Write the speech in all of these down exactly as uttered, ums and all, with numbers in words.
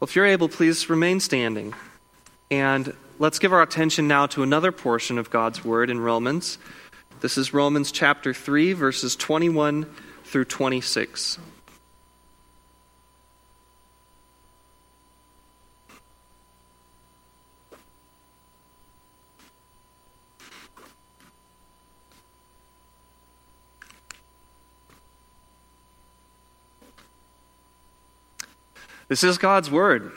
Well, if you're able, please remain standing. And let's give our attention now to another portion of God's Word in Romans. This is Romans chapter three, verses twenty-one through twenty-six. This is God's Word.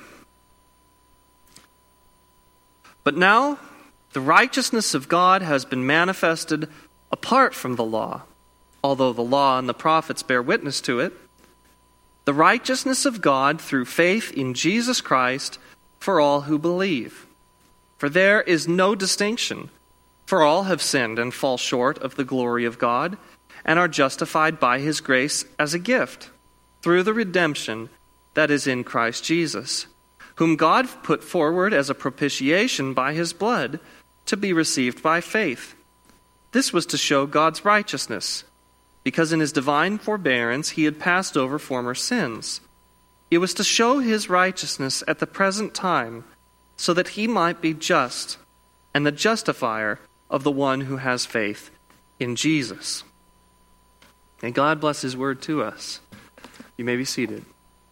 But now, the righteousness of God has been manifested apart from the law, although the law and the prophets bear witness to it. The righteousness of God through faith in Jesus Christ for all who believe. For there is no distinction, for all have sinned and fall short of the glory of God, and are justified by His grace as a gift, through the redemption that is in Christ Jesus, whom God put forward as a propitiation by His blood to be received by faith. This was to show God's righteousness, because in His divine forbearance He had passed over former sins. It was to show His righteousness at the present time, so that He might be just and the justifier of the one who has faith in Jesus. May God bless His word to us. You may be seated.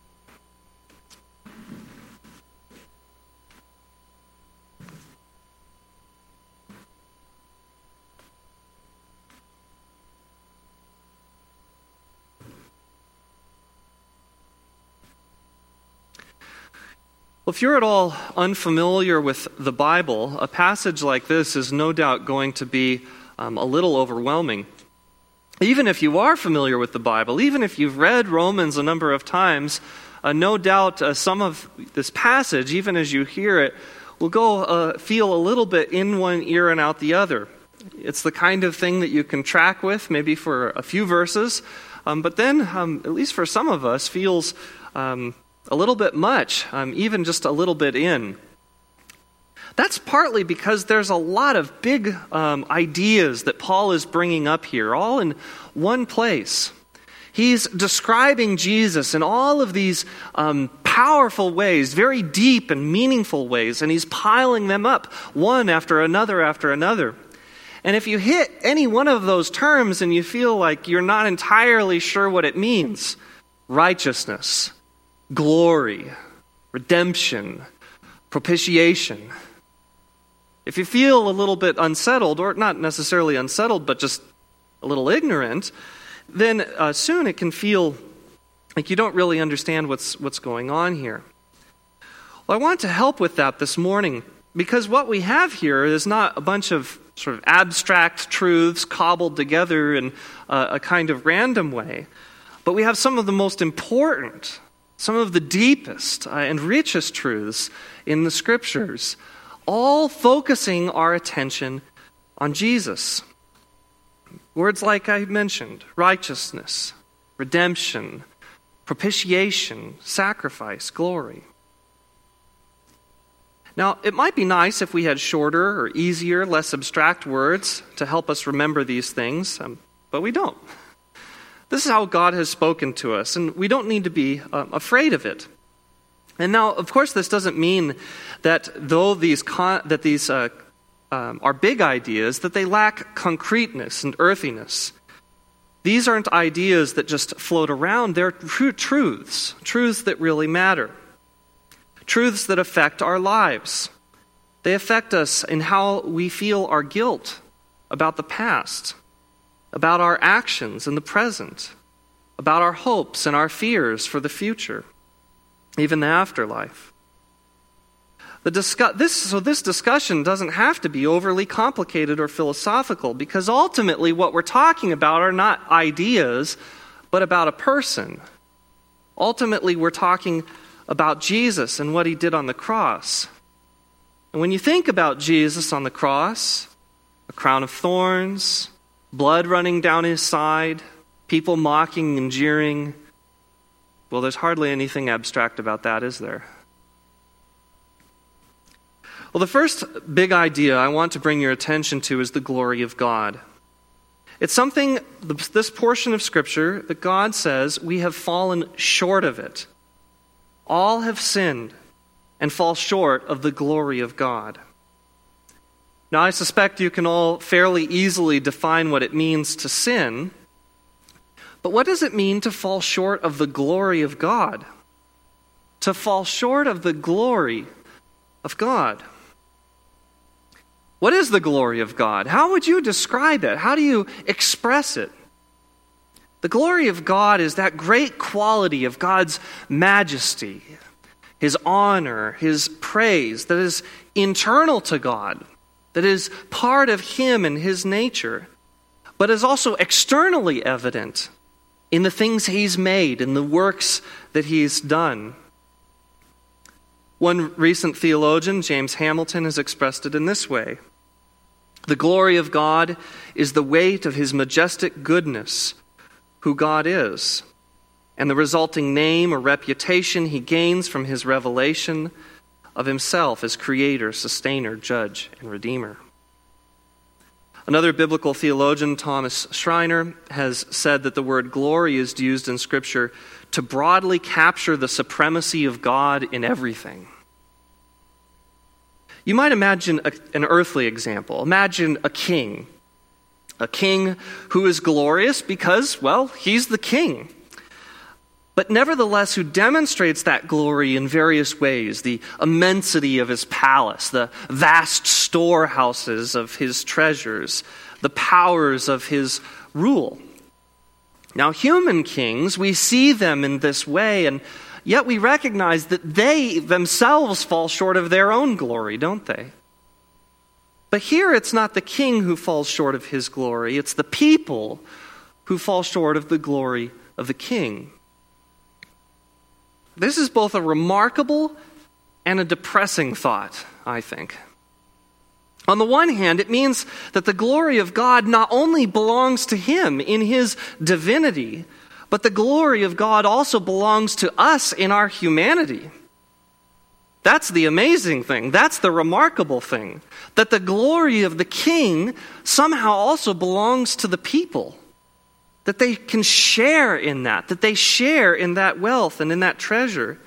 Well, if you're at all unfamiliar with the Bible, a passage like this is no doubt going to be um, a little overwhelming. Even if you are familiar with the Bible, even if you've read Romans a number of times, uh, no doubt uh, some of this passage, even as you hear it, will go uh, feel a little bit in one ear and out the other. It's the kind of thing that you can track with, maybe for a few verses, um, but then, um, at least for some of us, feels Um, a little bit much, um, even just a little bit in. That's partly because there's a lot of big um, ideas that Paul is bringing up here, all in one place. He's describing Jesus in all of these um, powerful ways, very deep and meaningful ways, and he's piling them up, one after another after another. And if you hit any one of those terms and you feel like you're not entirely sure what it means, righteousness, glory, redemption, propitiation. If you feel a little bit unsettled, or not necessarily unsettled, but just a little ignorant, then uh, soon it can feel like you don't really understand what's what's going on here. Well, I want to help with that this morning, because what we have here is not a bunch of sort of abstract truths cobbled together in uh, a kind of random way, but we have some of the most important, some of the deepest uh, and richest truths in the Scriptures, all focusing our attention on Jesus. Words like I mentioned, righteousness, redemption, propitiation, sacrifice, glory. Now, it might be nice if we had shorter or easier, less abstract words to help us remember these things, um, but we don't. This is how God has spoken to us, and we don't need to be uh, afraid of it. And now, of course, this doesn't mean that though these con- that these uh, um, are big ideas, that they lack concreteness and earthiness. These aren't ideas that just float around. They're true truths, truths that really matter, truths that affect our lives. They affect us in how we feel our guilt about the past, about our actions in the present, about our hopes and our fears for the future, even the afterlife. The discuss- this, so this discussion doesn't have to be overly complicated or philosophical, because ultimately what we're talking about are not ideas, but about a person. Ultimately, we're talking about Jesus and what he did on the cross. And when you think about Jesus on the cross, a crown of thorns, blood running down his side, people mocking and jeering, well, there's hardly anything abstract about that, is there? Well, the first big idea I want to bring your attention to is the glory of God. It's something, this portion of Scripture, that God says we have fallen short of it. All have sinned and fall short of the glory of God. Now, I suspect you can all fairly easily define what it means to sin, but what does it mean to fall short of the glory of God? To fall short of the glory of God. What is the glory of God? How would you describe it? How do you express it? The glory of God is that great quality of God's majesty, His honor, His praise that is internal to God, that is part of Him and His nature, but is also externally evident in the things He's made, in the works that He's done. One recent theologian, James Hamilton, has expressed it in this way: the glory of God is the weight of His majestic goodness, who God is, and the resulting name or reputation He gains from His revelation of Himself as Creator, Sustainer, Judge, and Redeemer. Another biblical theologian, Thomas Schreiner, has said that the word glory is used in Scripture to broadly capture the supremacy of God in everything. You might imagine a, an earthly example. Imagine a king. A king who is glorious because, well, he's the king. But nevertheless, who demonstrates that glory in various ways: the immensity of his palace, the vast storehouses of his treasures, the powers of his rule. Now, human kings, we see them in this way, and yet we recognize that they themselves fall short of their own glory, don't they? But here it's not the king who falls short of his glory, it's the people who fall short of the glory of the king. This is both a remarkable and a depressing thought, I think. On the one hand, it means that the glory of God not only belongs to Him in His divinity, but the glory of God also belongs to us in our humanity. That's the amazing thing. That's the remarkable thing. That the glory of the king somehow also belongs to the people. That they can share in that. That they share in that wealth and in that treasure.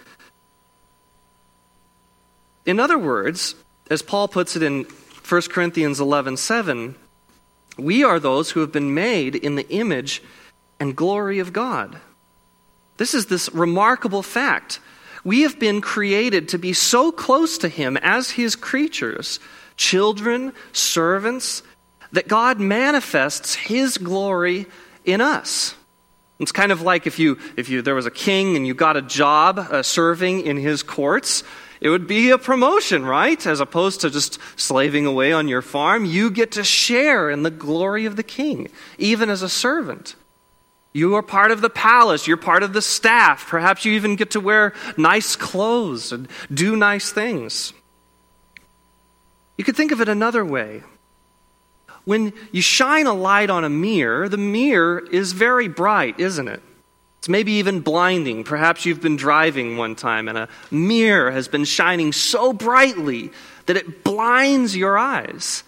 In other words, as Paul puts it in First Corinthians eleven seven, we are those who have been made in the image and glory of God. This is this remarkable fact. We have been created to be so close to Him as His creatures, children, servants, that God manifests His glory in us. It's kind of like if you if you there was a king and you got a job uh, serving in his courts. It would be a promotion, right? As opposed to just slaving away on your farm, you get to share in the glory of the king, even as a servant. You are part of the palace. You're part of the staff. Perhaps you even get to wear nice clothes and do nice things. You could think of it another way. When you shine a light on a mirror, the mirror is very bright, isn't it? It's maybe even blinding. Perhaps you've been driving one time and a mirror has been shining so brightly that it blinds your eyes.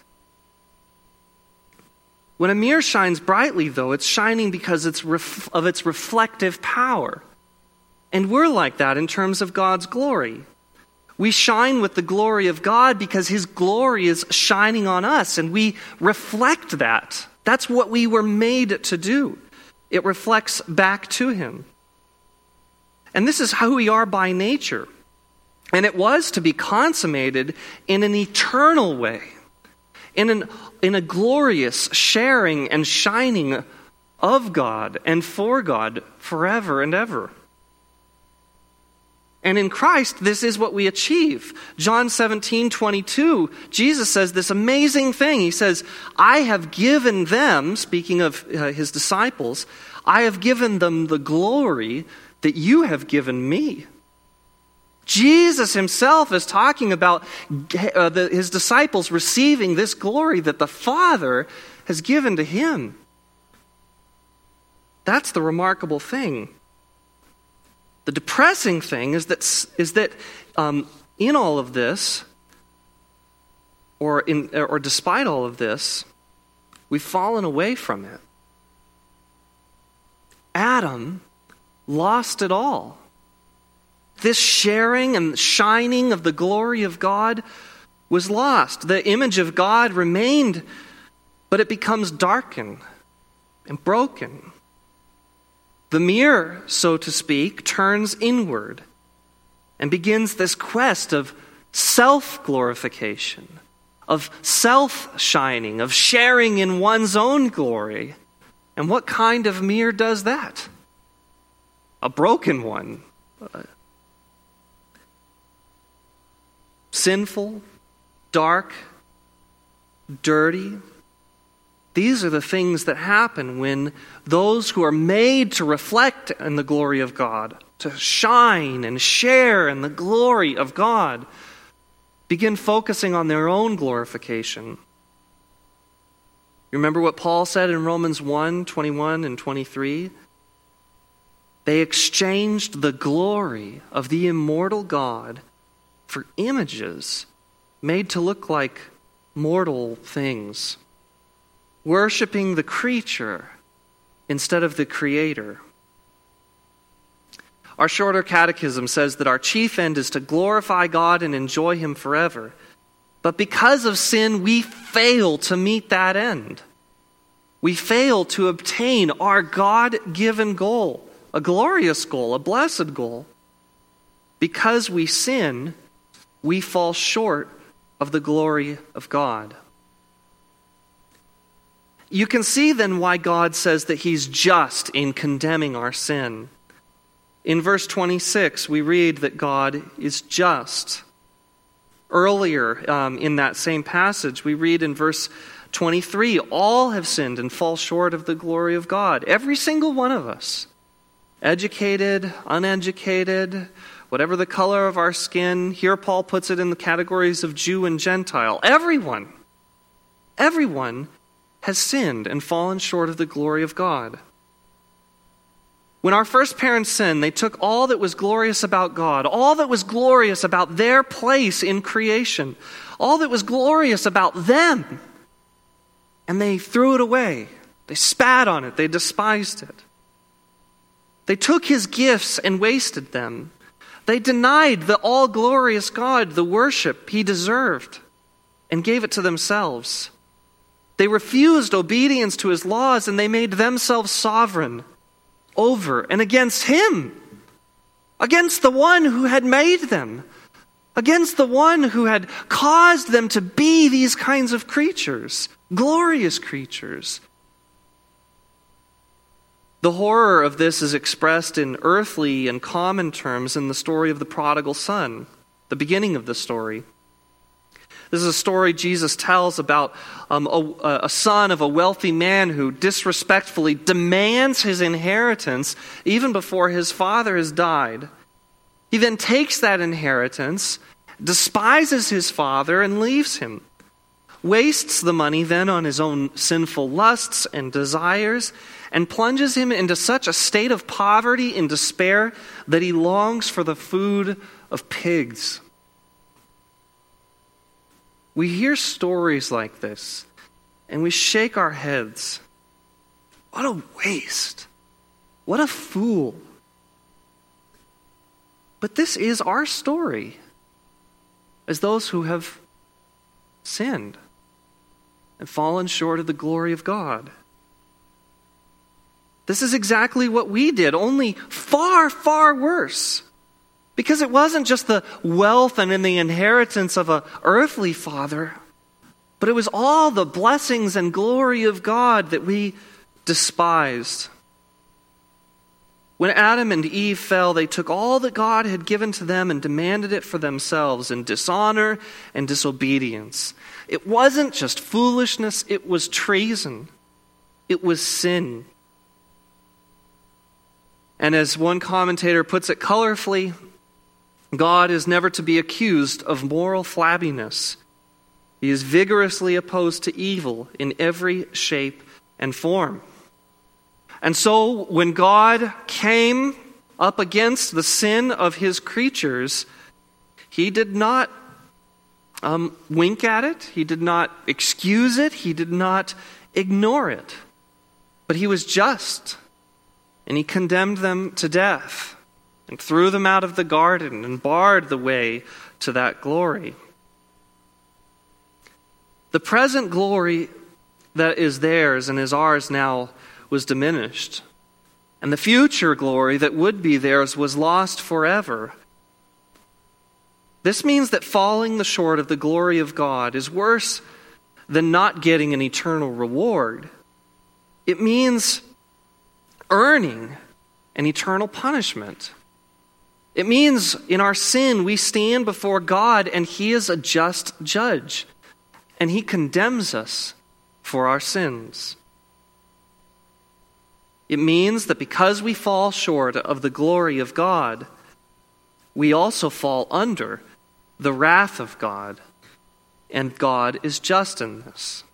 When a mirror shines brightly, though, it's shining because it's ref- of its reflective power. And we're like that in terms of God's glory. We shine with the glory of God because His glory is shining on us, and we reflect that. That's what we were made to do. It reflects back to Him. And this is how we are by nature. And it was to be consummated in an eternal way, in an in a glorious sharing and shining of God and for God forever and ever. And in Christ, this is what we achieve. John seventeen twenty-two, Jesus says this amazing thing. He says, I have given them, speaking of uh, His disciples, I have given them the glory that you have given me. Jesus Himself is talking about uh, the, His disciples receiving this glory that the Father has given to Him. That's the remarkable thing. The depressing thing is that is that um, in all of this, or in or despite all of this, we've fallen away from it. Adam lost it all. This sharing and shining of the glory of God was lost. The image of God remained, but it becomes darkened and broken. The mirror, so to speak, turns inward and begins this quest of self-glorification, of self-shining, of sharing in one's own glory. And what kind of mirror does that? A broken one. Sinful, dark, dirty. These are the things that happen when those who are made to reflect in the glory of God, to shine and share in the glory of God, begin focusing on their own glorification. You remember what Paul said in Romans one, twenty-one and twenty-three? They exchanged the glory of the immortal God for images made to look like mortal things, worshiping the creature instead of the Creator. Our shorter catechism says that our chief end is to glorify God and enjoy Him forever. But because of sin, we fail to meet that end. We fail to obtain our God-given goal, a glorious goal, a blessed goal. Because we sin, we fall short of the glory of God. You can see then why God says that He's just in condemning our sin. In verse twenty-six, we read that God is just. Earlier um, in that same passage, we read in verse twenty-three, all have sinned and fall short of the glory of God. Every single one of us. Educated, uneducated, whatever the color of our skin. Here Paul puts it in the categories of Jew and Gentile. Everyone, everyone has sinned and fallen short of the glory of God. When our first parents sinned, they took all that was glorious about God, all that was glorious about their place in creation, all that was glorious about them, and they threw it away. They spat on it. They despised it. They took His gifts and wasted them. They denied the all-glorious God the worship He deserved and gave it to themselves. They refused obedience to His laws, and they made themselves sovereign over and against Him, against the one who had made them, against the one who had caused them to be these kinds of creatures, glorious creatures. The horror of this is expressed in earthly and common terms in the story of the prodigal son, the beginning of the story. This is a story Jesus tells about um, a, a son of a wealthy man who disrespectfully demands his inheritance even before his father has died. He then takes that inheritance, despises his father, and leaves him. Wastes the money then on his own sinful lusts and desires, and plunges him into such a state of poverty and despair that he longs for the food of pigs. We hear stories like this, and we shake our heads. What a waste. What a fool. But this is our story as those who have sinned and fallen short of the glory of God. This is exactly what we did, only far, far worse. Because it wasn't just the wealth and in the inheritance of an earthly father, but it was all the blessings and glory of God that we despised. When Adam and Eve fell, they took all that God had given to them and demanded it for themselves in dishonor and disobedience. It wasn't just foolishness, it was treason. It was sin. And as one commentator puts it colorfully, God is never to be accused of moral flabbiness. He is vigorously opposed to evil in every shape and form. And so when God came up against the sin of His creatures, He did not um, wink at it. He did not excuse it. He did not ignore it. But He was just, and He condemned them to death. and threw them out of the garden and barred the way to that glory. The present glory that is theirs and is ours now was diminished, and the future glory that would be theirs was lost forever. This means that falling short of the glory of God is worse than not getting an eternal reward. It means earning an eternal punishment. It means in our sin we stand before God and He is a just judge, and He condemns us for our sins. It means that because we fall short of the glory of God, we also fall under the wrath of God, and God is just in this.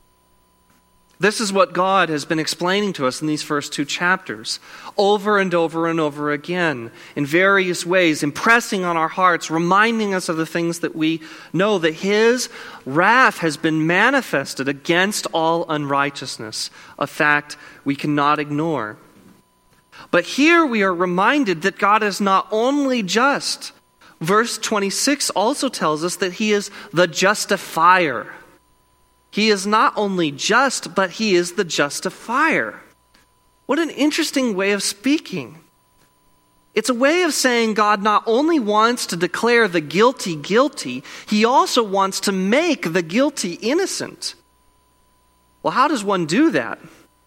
This is what God has been explaining to us in these first two chapters, over and over and over again, in various ways, impressing on our hearts, reminding us of the things that we know, that His wrath has been manifested against all unrighteousness, a fact we cannot ignore. But here we are reminded that God is not only just. Verse twenty-six also tells us that He is the justifier. He is not only just, but He is the justifier. What an interesting way of speaking. It's a way of saying God not only wants to declare the guilty guilty, He also wants to make the guilty innocent. Well, how does one do that?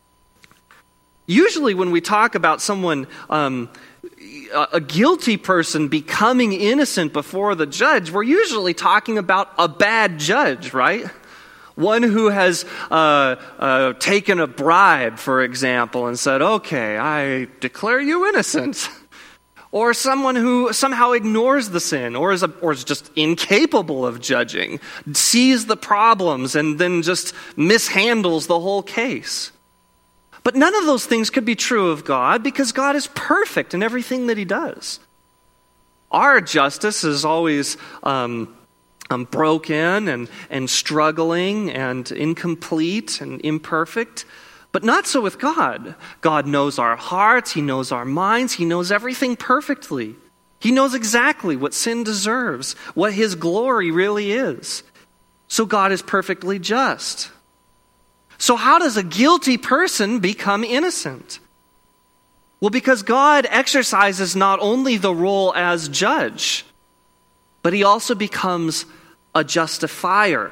Usually when we talk about someone, um, a guilty person becoming innocent before the judge, we're usually talking about a bad judge, right? One who has uh, uh, taken a bribe, for example, and said, okay, I declare you innocent. Or someone who somehow ignores the sin, or is, a, or is just incapable of judging, sees the problems and then just mishandles the whole case. But none of those things could be true of God, because God is perfect in everything that He does. Our justice is always um, um, broken and, and struggling and incomplete and imperfect, but not so with God. God knows our hearts, He knows our minds, He knows everything perfectly. He knows exactly what sin deserves, what His glory really is. So God is perfectly just. So how does a guilty person become innocent? Well, because God exercises not only the role as judge, but He also becomes a justifier.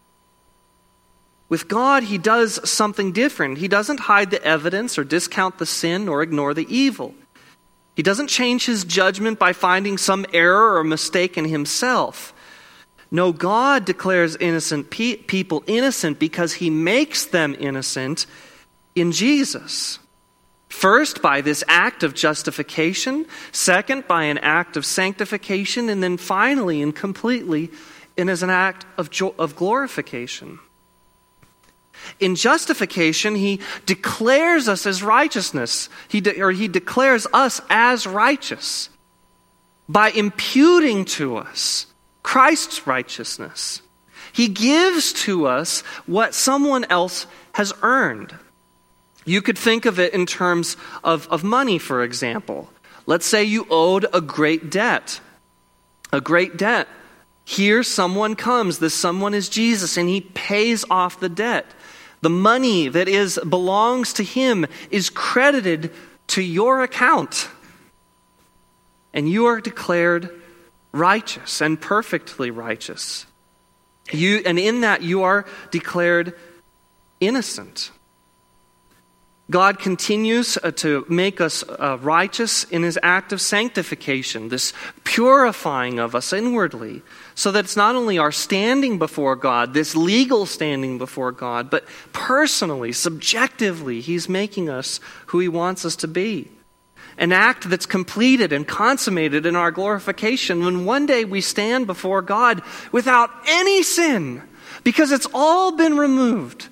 With God, He does something different. He doesn't hide the evidence or discount the sin or ignore the evil. He doesn't change His judgment by finding some error or mistake in Himself. No, God declares innocent pe- people innocent because He makes them innocent in Jesus. First, by this act of justification. Second, by an act of sanctification. And then finally and completely, in as an act of, jo- of glorification. In justification, He declares us as righteousness. He de- or He declares us as righteous by imputing to us Christ's righteousness. He gives to us what someone else has earned. You could think of it in terms of, of money, for example. Let's say you owed a great debt. A great debt. Here someone comes. This someone is Jesus, and He pays off the debt. The money that is belongs to Him is credited to your account. And you are declared righteous and perfectly righteous. You, and in that you are declared innocent. God continues to make us uh, righteous in His act of sanctification, this purifying of us inwardly, so that it's not only our standing before God, this legal standing before God, but personally, subjectively, He's making us who He wants us to be. An act that's completed and consummated in our glorification when one day we stand before God without any sin, because it's all been removed.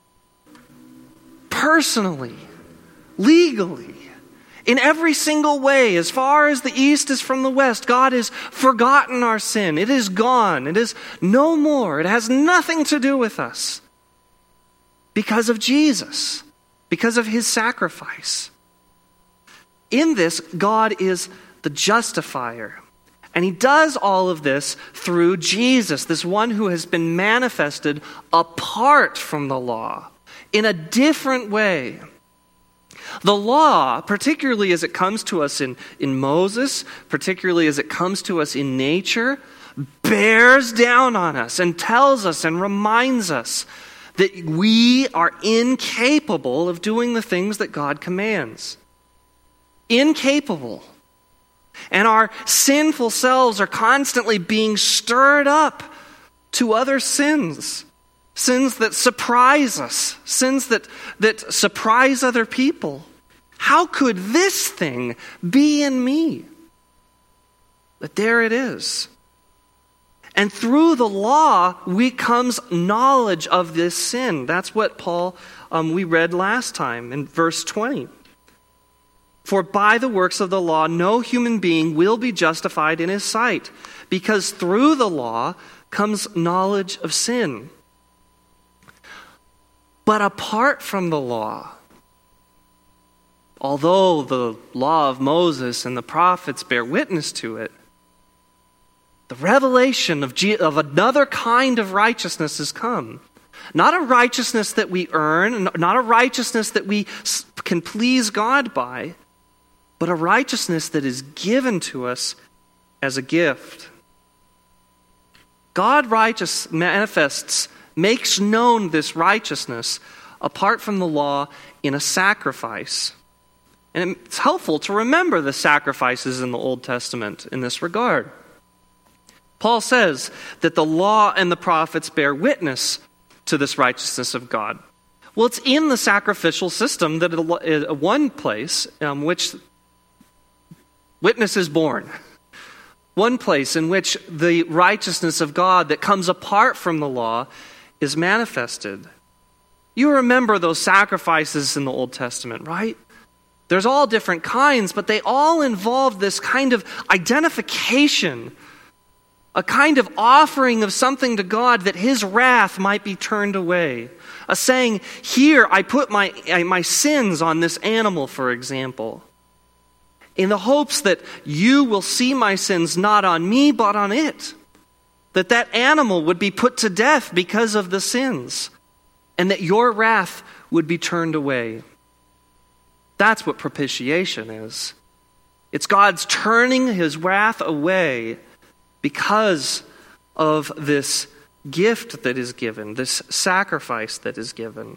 Personally, legally, in every single way, as far as the east is from the west, God has forgotten our sin. It is gone. It is no more. It has nothing to do with us because of Jesus, because of His sacrifice. In this, God is the justifier. And he does all of this through Jesus, this one who has been manifested apart from the law in a different way. The law, particularly as it comes to us in, in Moses, particularly as it comes to us in nature, bears down on us and tells us and reminds us that we are incapable of doing the things that God commands. Incapable. And our sinful selves are constantly being stirred up to other sins. Sins that surprise us. Sins that, that surprise other people. How could this thing be in me? But there it is. And through the law, we comes knowledge of this sin. That's what Paul, um, we read last time in verse twenty. For by the works of the law, no human being will be justified in his sight, because through the law comes knowledge of sin. But apart from the law, although the law of Moses and the prophets bear witness to it, the revelation of, G- of another kind of righteousness has come. Not a righteousness that we earn, not a righteousness that we can please God by, but a righteousness that is given to us as a gift. God righteous manifests, makes known this righteousness apart from the law in a sacrifice. And it's helpful to remember the sacrifices in the Old Testament in this regard. Paul says that the law and the prophets bear witness to this righteousness of God. Well, it's in the sacrificial system that at one place um, which witness is born. One place in which the righteousness of God that comes apart from the law is manifested. You remember those sacrifices in the Old Testament, right? There's all different kinds, but they all involve this kind of identification, a kind of offering of something to God that his wrath might be turned away. A saying, here I put my, my sins on this animal, for example, in the hopes that you will see my sins not on me, but on it. That that animal would be put to death because of the sins, and that your wrath would be turned away. That's what propitiation is. It's God's turning his wrath away because of this gift that is given, this sacrifice that is given.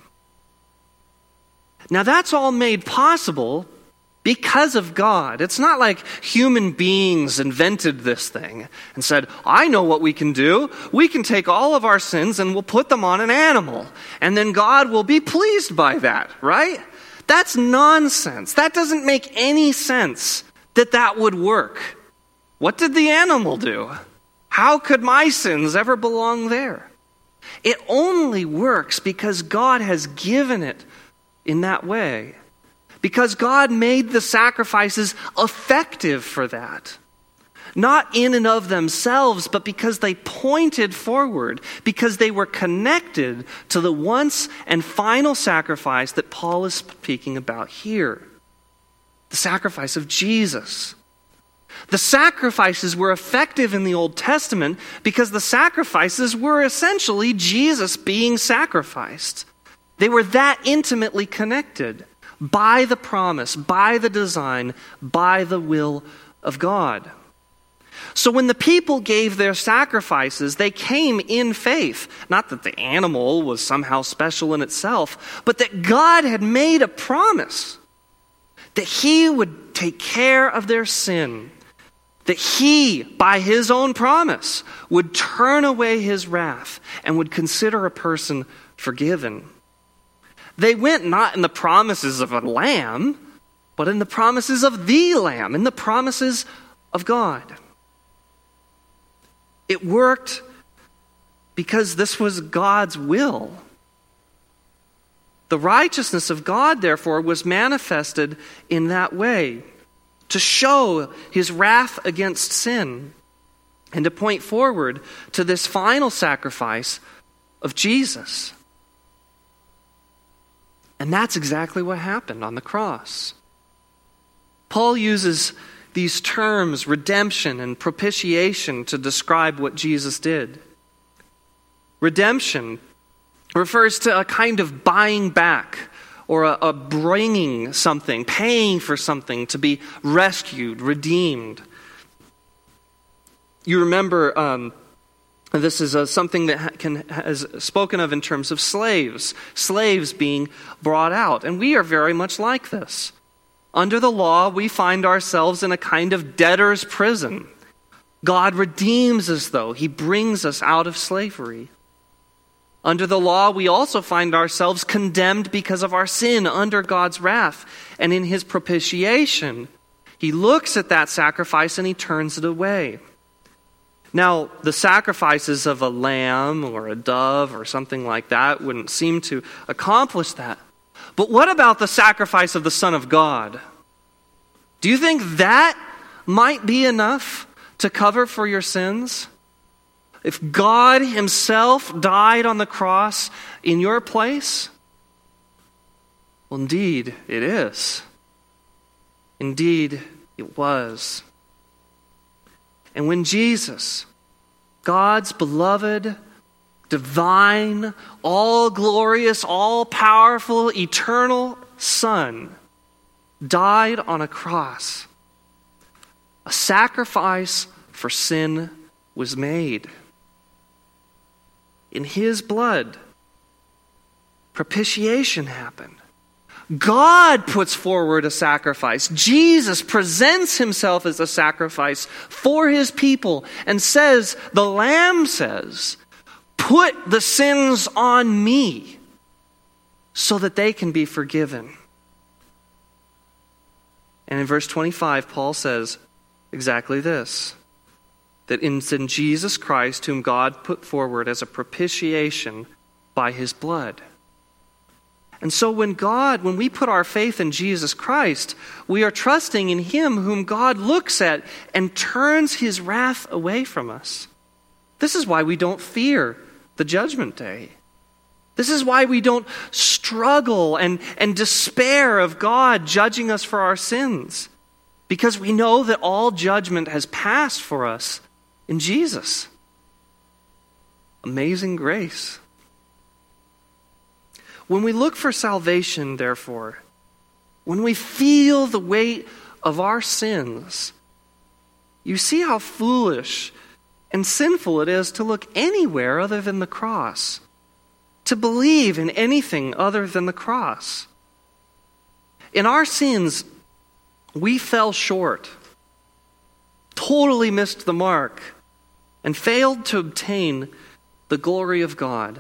Now that's all made possible because of God. It's not like human beings invented this thing and said, I know what we can do. We can take all of our sins and we'll put them on an animal. And then God will be pleased by that, right? That's nonsense. That doesn't make any sense that that would work. What did the animal do? How could my sins ever belong there? It only works because God has given it in that way. Because God made the sacrifices effective for that. Not in and of themselves, but because they pointed forward, because they were connected to the once and final sacrifice that Paul is speaking about here. The sacrifice of Jesus. The sacrifices were effective in the Old Testament because the sacrifices were essentially Jesus being sacrificed. They were that intimately connected by the promise, by the design, by the will of God. So when the people gave their sacrifices, they came in faith. Not that the animal was somehow special in itself, but that God had made a promise that he would take care of their sin. That he, by his own promise, would turn away his wrath and would consider a person forgiven. They went not in the promises of a lamb, but in the promises of the Lamb, in the promises of God. It worked because this was God's will. The righteousness of God, therefore, was manifested in that way, to show his wrath against sin and to point forward to this final sacrifice of Jesus. And that's exactly what happened on the cross. Paul uses these terms, redemption and propitiation, to describe what Jesus did. Redemption refers to a kind of buying back or a, a bringing something, paying for something to be rescued, redeemed. You remember um, this is uh, something that can is spoken of in terms of slaves, slaves being brought out. And we are very much like this. Under the law, we find ourselves in a kind of debtor's prison. God redeems us, though. He brings us out of slavery. Under the law, we also find ourselves condemned because of our sin under God's wrath. And in his propitiation, he looks at that sacrifice and he turns it away. Now, the sacrifices of a lamb or a dove or something like that wouldn't seem to accomplish that. But what about the sacrifice of the Son of God? Do you think that might be enough to cover for your sins? If God himself died on the cross in your place? Well, indeed, it is. Indeed, it was. And when Jesus, God's beloved, divine, all-glorious, all-powerful, eternal Son, died on a cross, a sacrifice for sin was made. In his blood, propitiation happened. God puts forward a sacrifice. Jesus presents himself as a sacrifice for his people and says, the Lamb says, put the sins on me so that they can be forgiven. And in verse twenty-five, Paul says exactly this, that it's in Jesus Christ whom God put forward as a propitiation by his blood. And so when God, when we put our faith in Jesus Christ, we are trusting in him whom God looks at and turns his wrath away from us. This is why we don't fear the judgment day. This is why we don't struggle and, and despair of God judging us for our sins. Because we know that all judgment has passed for us in Jesus. Amazing grace. When we look for salvation, therefore, when we feel the weight of our sins, you see how foolish and sinful it is to look anywhere other than the cross, to believe in anything other than the cross. In our sins, we fell short, totally missed the mark, and failed to obtain the glory of God.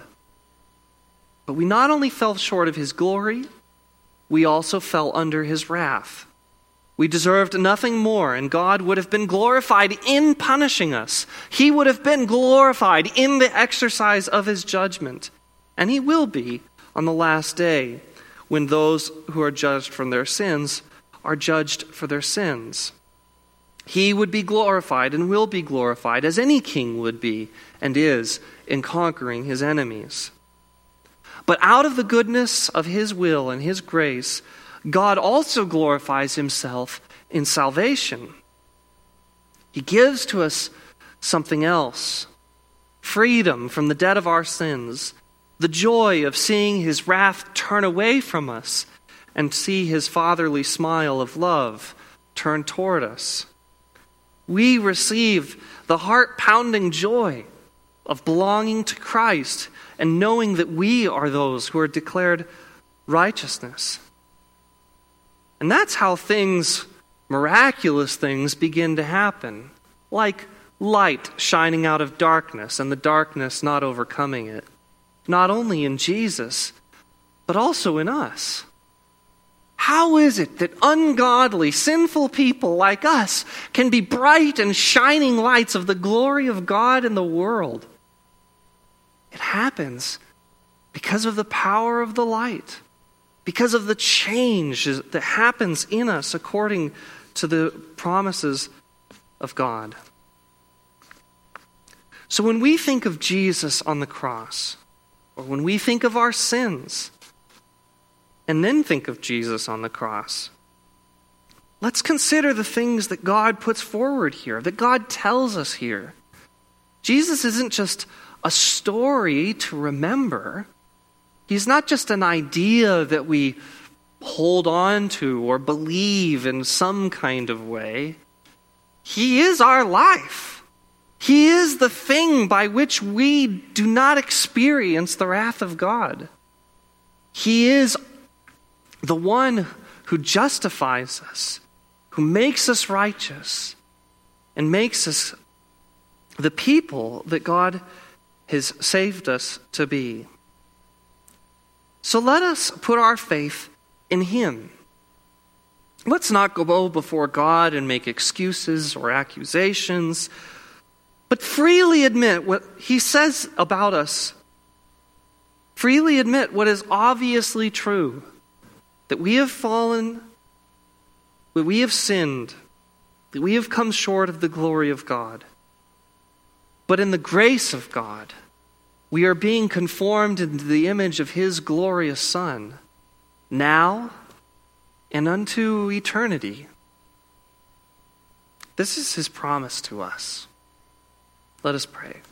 But we not only fell short of his glory, we also fell under his wrath. We deserved nothing more, and God would have been glorified in punishing us. He would have been glorified in the exercise of his judgment. And he will be on the last day, when those who are judged from their sins are judged for their sins. He would be glorified and will be glorified, as any king would be and is, in conquering his enemies. But out of the goodness of his will and his grace, God also glorifies himself in salvation. He gives to us something else: freedom from the debt of our sins, the joy of seeing his wrath turn away from us, and see his fatherly smile of love turn toward us. We receive the heart-pounding joy of belonging to Christ and knowing that we are those who are declared righteousness. And that's how things, miraculous things, begin to happen. Like light shining out of darkness and the darkness not overcoming it. Not only in Jesus, but also in us. How is it that ungodly, sinful people like us can be bright and shining lights of the glory of God in the world? It happens because of the power of the light, because of the change that happens in us according to the promises of God. So when we think of Jesus on the cross, or when we think of our sins, and then think of Jesus on the cross, let's consider the things that God puts forward here, that God tells us here. Jesus isn't just a story to remember. He's not just an idea that we hold on to or believe in some kind of way. He is our life. He is the thing by which we do not experience the wrath of God. He is the one who justifies us, who makes us righteous, and makes us the people that God has saved us to be. So let us put our faith in him. Let's not go before God and make excuses or accusations, but freely admit what he says about us. Freely admit what is obviously true, that we have fallen, that we have sinned, that we have come short of the glory of God. But in the grace of God, we are being conformed into the image of his glorious Son, now and unto eternity. This is his promise to us. Let us pray.